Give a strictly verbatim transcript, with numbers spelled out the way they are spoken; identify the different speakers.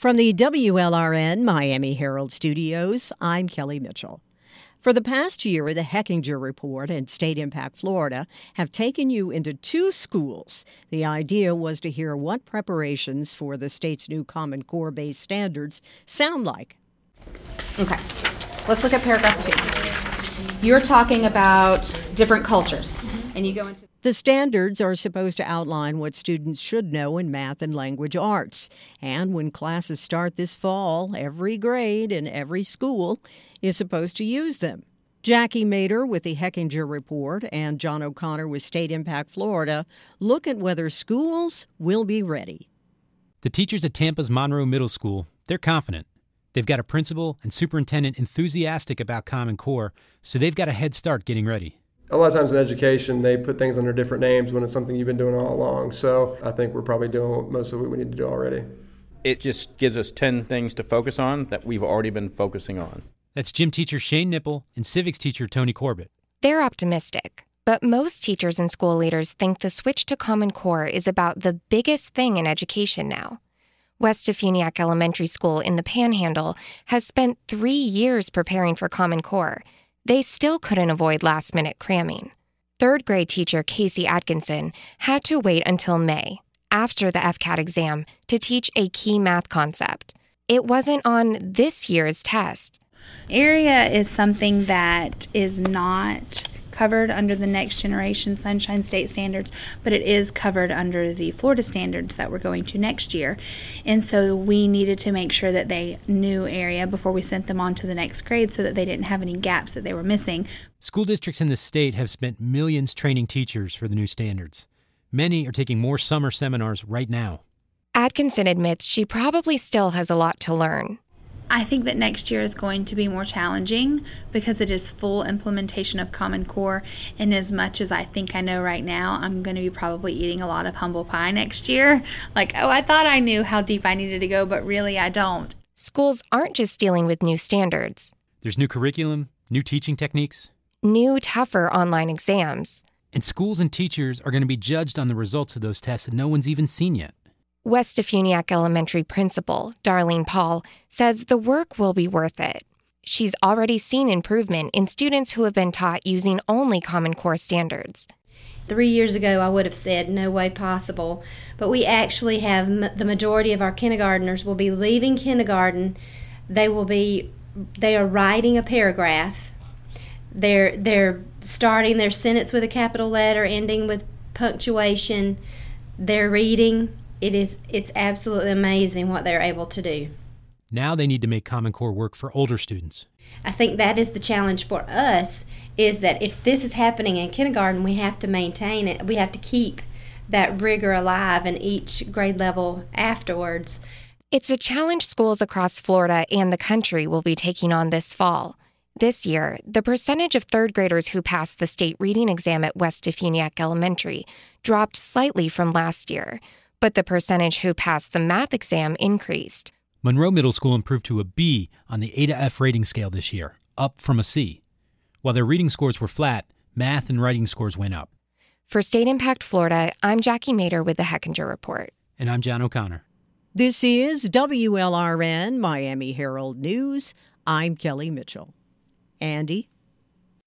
Speaker 1: From the W L R N Miami Herald Studios, I'm Kelly Mitchell. For the past year, the Hechinger Report and State Impact Florida have taken you into two schools. The idea was to hear what preparations for the state's new Common Core-based standards sound like.
Speaker 2: Okay, let's look at paragraph two. You're talking about different cultures, and you go into...
Speaker 1: The standards are supposed to outline what students should know in math and language arts. And when classes start this fall, every grade and every school is supposed to use them. Jackie Mader with the Hechinger Report and John O'Connor with State Impact Florida look at whether schools will be ready.
Speaker 3: The teachers at Tampa's Monroe Middle School, they're confident. They've got a principal and superintendent enthusiastic about Common Core, so they've got a head start getting ready.
Speaker 4: A lot of times in education, they put things under different names when it's something you've been doing all along. So I think we're probably doing most of what we need to do already.
Speaker 5: It just gives us ten things to focus on that we've already been focusing on.
Speaker 3: That's gym teacher Shane Nipple and civics teacher Tony Corbett.
Speaker 6: They're optimistic, but most teachers and school leaders think the switch to Common Core is about the biggest thing in education now. West Tafuniak Elementary School in the Panhandle has spent three years preparing for Common Core. They still couldn't avoid last-minute cramming. Third grade teacher Casey Atkinson had to wait until May, after the F C A T exam, to teach a key math concept. It wasn't on this year's test.
Speaker 7: Area is something that is not covered under the Next Generation Sunshine State Standards, but it is covered under the Florida standards that we're going to next year. And so we needed to make sure that they knew area before we sent them on to the next grade so that they didn't have any gaps that they were missing.
Speaker 3: School districts in the state have spent millions training teachers for the new standards. Many are taking more summer seminars right now.
Speaker 6: Atkinson admits she probably still has a lot to learn.
Speaker 7: I think that next year is going to be more challenging because it is full implementation of Common Core, and as much as I think I know right now, I'm going to be probably eating a lot of humble pie next year. Like, oh, I thought I knew how deep I needed to go, but really I don't.
Speaker 6: Schools aren't just dealing with new standards.
Speaker 3: There's new curriculum, new teaching techniques,
Speaker 6: new, tougher online exams.
Speaker 3: And schools and teachers are going to be judged on the results of those tests that no one's even seen yet.
Speaker 6: West Tafuniak Elementary Principal, Darlene Paul, says the work will be worth it. She's already seen improvement in students who have been taught using only Common Core standards.
Speaker 8: Three years ago, I would have said no way possible, but we actually have m- the majority of our kindergartners will be leaving kindergarten. They will be, they are writing a paragraph. They're they're starting their sentence with a capital letter, ending with punctuation. They're reading. It is, it's absolutely amazing what they're able to do.
Speaker 3: Now they need to make Common Core work for older students.
Speaker 8: I think that is the challenge for us, is that if this is happening in kindergarten, we have to maintain it. We have to keep that rigor alive in each grade level afterwards.
Speaker 6: It's a challenge schools across Florida and the country will be taking on this fall. This year, the percentage of third graders who passed the state reading exam at West Tafuniak Elementary dropped slightly from last year, but the percentage who passed the math exam increased.
Speaker 3: Monroe Middle School improved to a B on the A to F rating scale this year, up from a C. While their reading scores were flat, math and writing scores went up.
Speaker 6: For State Impact Florida, I'm Jackie Mader with the Hechinger Report.
Speaker 3: And I'm John O'Connor.
Speaker 1: This is W L R N Miami Herald News. I'm Kelly Mitchell. Andy?